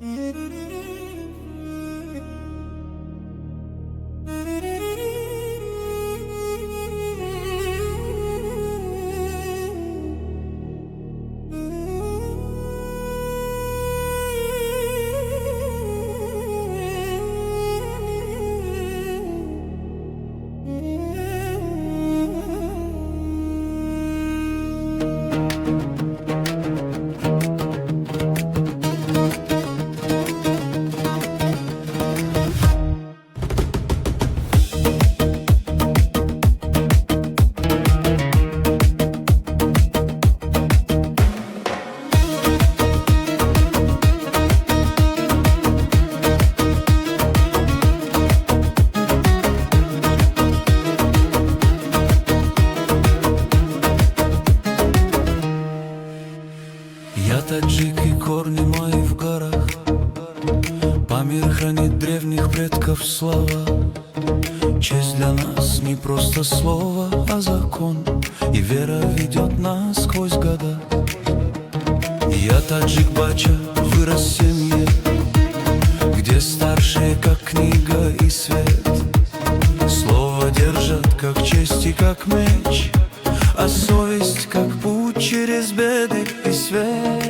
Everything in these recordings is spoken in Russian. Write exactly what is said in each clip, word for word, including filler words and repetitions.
Я таджик, и корни мои в горах. Память хранит древних предков слова. Честь для нас не просто слово, а закон, и вера ведет нас сквозь года. Я таджик Бача, вырос в семье, где старшие как книга и свет. Слово держат как честь и как меч, а совесть как путь через беды и свет.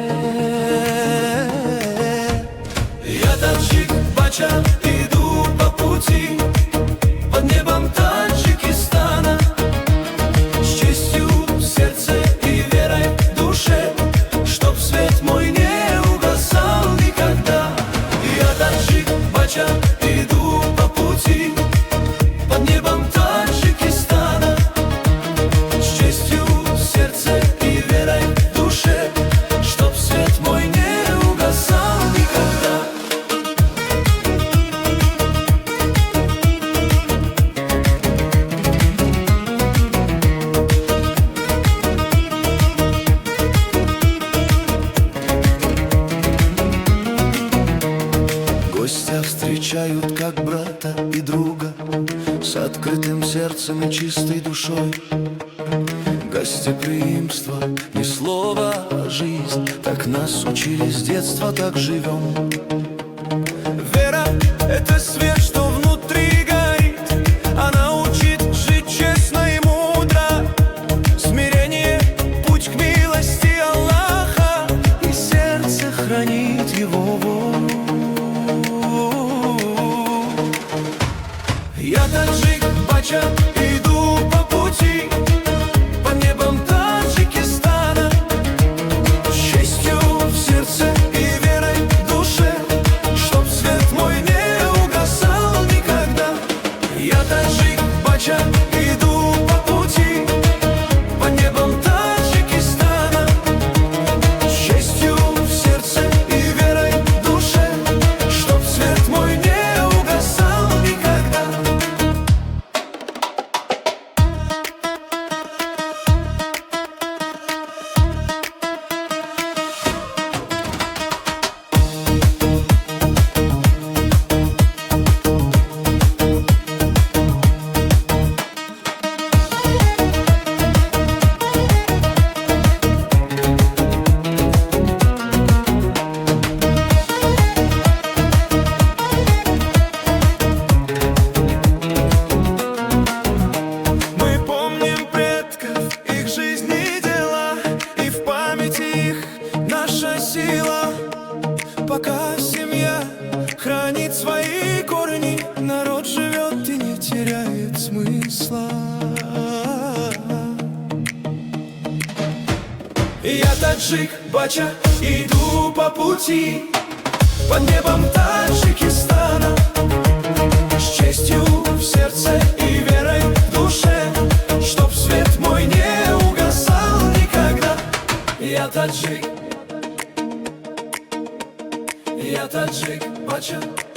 Я таджик Бача, иду по пути под небом Таджикистана, с честью в сердце и верой в душе, чтоб свет мой не угасал никогда. Я таджик Бача, иду по пути под небом Таджикистана, с честью в сердце и верой в душе, чтоб свет мой не угасал никогда. Гостя встречают как брата и друга, с открытым сердцем и чистой душой. Гостеприимство, не слово, а жизнь, так нас учили с детства, так живем. Вера — это свет, что внутри горит, она учит жить честно и мудро. Смирение — путь к милости Аллаха, и сердце хранит его волю. Я таджик Бача, иду по пути под небом Таджикистана, с честью в сердце и верой в душе, чтоб свет мой не угасал никогда. Я таджик Бача, иду по пути под небом Таджикистана, с честью в сердце и верой в душе, чтоб свет мой не угасал никогда. Сила, пока семья хранит свои корни, народ живет и не теряет смысла. Я таджик Бача, иду по пути под небом Таджикистана, с честью в сердце и верой в душе, чтоб свет мой не угасал никогда. Я таджик Я таджик Бача.